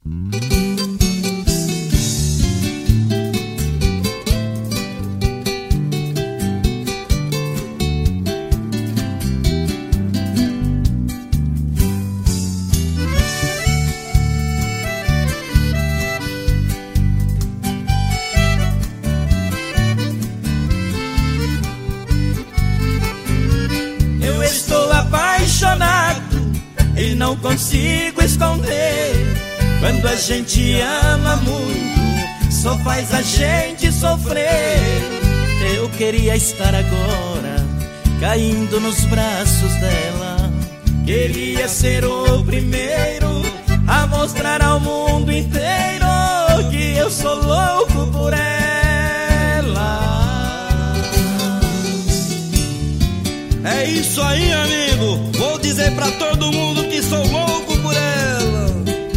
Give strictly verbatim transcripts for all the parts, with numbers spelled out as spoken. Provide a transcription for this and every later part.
E não consigo esconder. Quando a gente ama muito, só faz a gente sofrer. Eu queria estar agora caindo nos braços dela. Queria ser o primeiro a mostrar ao mundo inteiro que eu sou louco por ela. É isso aí, amigo. Vou dizer pra todo mundo que sou louco por ela.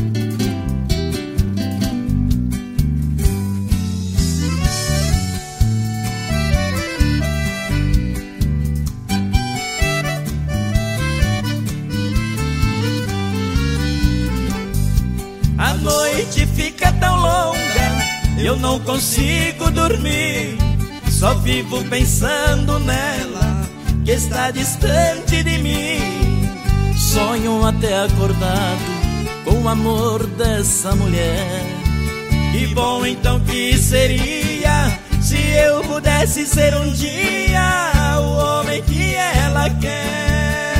A noite fica tão longa, eu não consigo dormir. Só vivo pensando nela, que está distante de mim. Sonho até acordado com o amor dessa mulher. Que bom então que seria se eu pudesse ser um dia o homem que ela quer.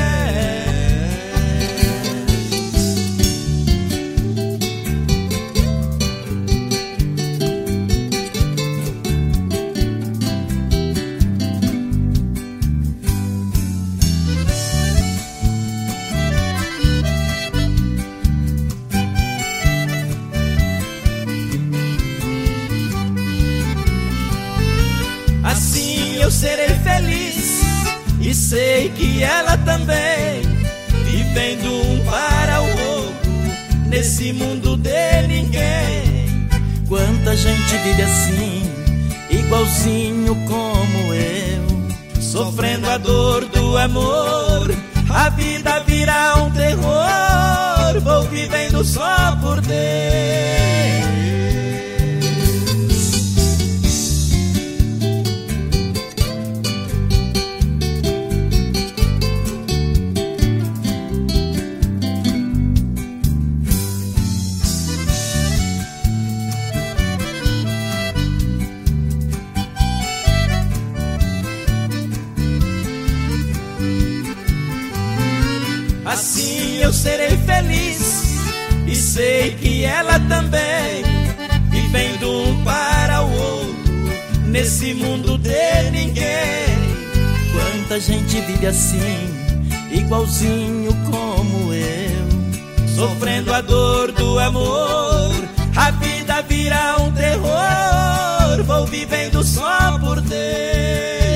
Eu serei feliz e sei que ela também, vivendo um para o outro nesse mundo de ninguém. Quanta gente vive assim, igualzinho como eu, sofrendo a dor do amor. A vida vira um terror, vou vivendo só por Deus. Assim eu serei feliz e sei que ela também, vivendo um para o outro nesse mundo de ninguém. Quanta gente vive assim, igualzinho como eu, sofrendo a dor do amor. A vida vira um terror, vou vivendo só por Deus.